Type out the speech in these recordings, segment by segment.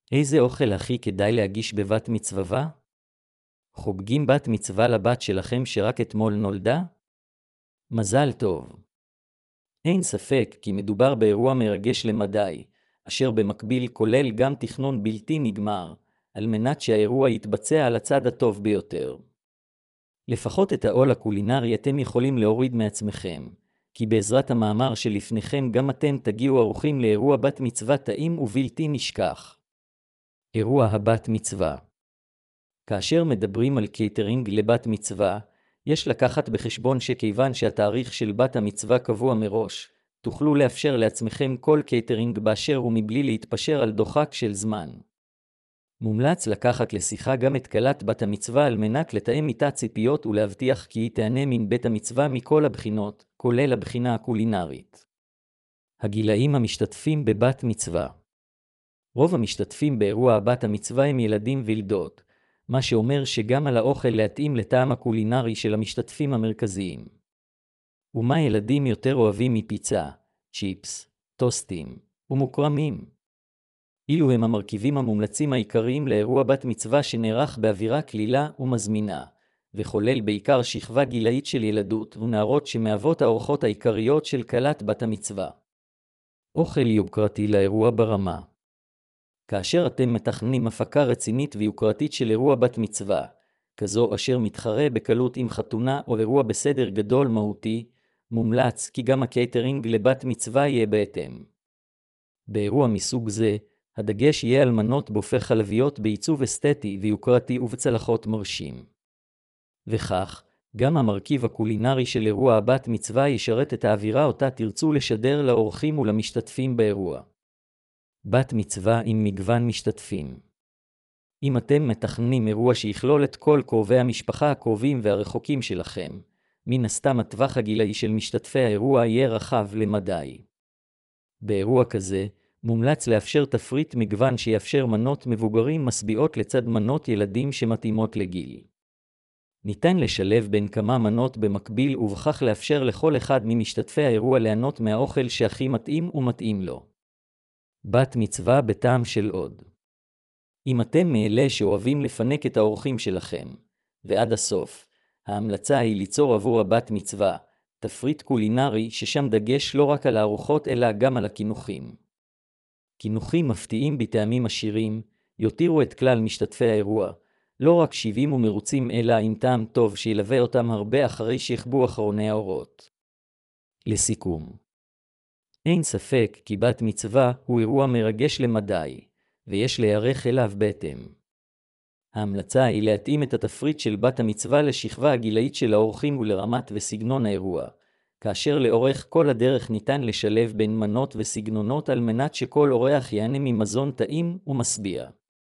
איזה אוכל הכי כדאי להגיש בבת מצווה? חוגגים בת מצווה לבת שלכם שרק אתמול נולדה? מזל טוב. אין ספק כי מדובר באירוע מרגש למדי, אשר במקביל כולל גם תכנון בלתי נגמר, על מנת שהאירוע יתבצע על הצד הטוב ביותר. לפחות את העול הקולינרי אתם יכולים להוריד מעצמכם, כי בעזרת המאמר שלפניכם גם אתם תגיעו ערוכים לאירוע בת מצווה טעים ובלתי נשכח. אירוע הבת מצווה. כאשר מדברים על קייטרינג לבת מצווה, יש לקחת בחשבון שכיוון שהתאריך של בת המצווה קבוע מראש, תוכלו לאפשר לעצמכם כל קייטרינג באשר ומבלי להתפשר על דוחק של זמן. מומלץ לקחת לשיחה גם את כלת בת המצווה על מנת לתאם איתה ציפיות ולהבטיח כי היא תהנה מן בית המצווה מכל הבחינות, כולל הבחינה הקולינרית. הגילאים המשתתפים בבת מצווה. רוב המשתתפים באירוע הבת המצווה הם ילדים וילדות, מה שאומר שגם על האוכל להתאים לטעם הקולינרי של המשתתפים המרכזיים. ומה ילדים יותר אוהבים מפיצה, צ'יפס, טוסטים ומוקרמים? אילו הם המרכיבים המומלצים העיקריים לאירוע בת מצווה שנערך באווירה כלילה ומזמינה, וכולל בעיקר שכבה גילאית של ילדות ונערות שמהוות האורחות העיקריות של כלת בת המצווה. אוכל יוקרתי לאירוע ברמה. כאשר אתם מתכננים הפקה רצינית ויוקרתית של אירוע בת מצווה, כזו אשר מתחרה בקלות עם חתונה או אירוע בסדר גדול מהותי, מומלץ כי גם הקייטרינג לבת מצווה יהיה בהתאם. באירוע מסוג זה, הדגש יהיה על מנות בופה חלביות בעיצוב אסתטי ויוקרתי ובצלחות מרשים. וכך, גם המרכיב הקולינרי של אירוע הבת מצווה ישרת את האווירה אותה תרצו לשדר לאורחים ולמשתתפים באירוע. בת מצווה עם מגוון משתתפים. אם אתם מתכננים אירוע שיכלול את כל קרובי המשפחה הקרובים והרחוקים שלכם, מן הסתם הטווח הגילאי של משתתפי האירוע יהיה רחב למדי. באירוע כזה, מומלץ לאפשר תפריט מגוון שיאפשר מנות מבוגרים משביעות לצד מנות ילדים שמתאימות לגיל. ניתן לשלב בין כמה מנות במקביל ובכך לאפשר לכל אחד ממשתתפי האירוע ליהנות מהאוכל שהכי מתאים ומתאים לו. בת מצווה בטעם של עוד. אם אתם מאלה שאוהבים לפנק את האורחים שלכם, ועד הסוף, ההמלצה היא ליצור עבור הבת מצווה תפריט קולינרי ששם דגש לא רק על הארוחות אלא גם על הכינוחים. כינוחים מפתיעים בטעמים עשירים, יותירו את כלל משתתפי האירוע, לא רק שיבים ומרוצים אלא עם טעם טוב שילווה אותם הרבה אחרי שיחבו אחרוני האורות. לסיכום. אין ספק כי בת מצווה הוא אירוע מרגש למדי, ויש להיערך אליו בהתאם. ההמלצה היא להתאים את התפריט של בת המצווה לשכבה הגילאית של האורחים ולרמת וסגנון האירוע, כאשר לאורך כל הדרך ניתן לשלב בין מנות וסגנונות על מנת שכל אורח ייהנה ממזון טעים ומשביע.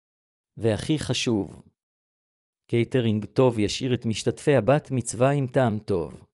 והכי חשוב, קייטרינג טוב ישאיר את משתתפי הבת מצווה עם טעם טוב.